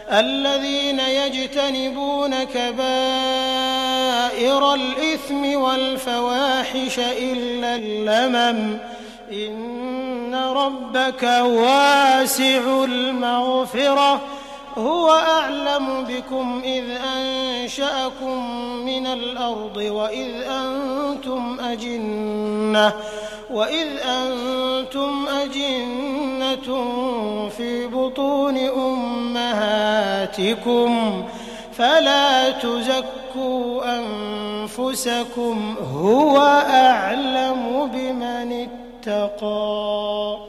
الذين يجتنبون كبائر الإثم والفواحش إلا اللمم إن ربك واسع المغفرة هو أعلم بكم إذ أنشأكم من الأرض وإذ أنتم أجنة في بطون أمهاتكم فلا تزكوا أنفسكم هو أعلم بمن اتقى.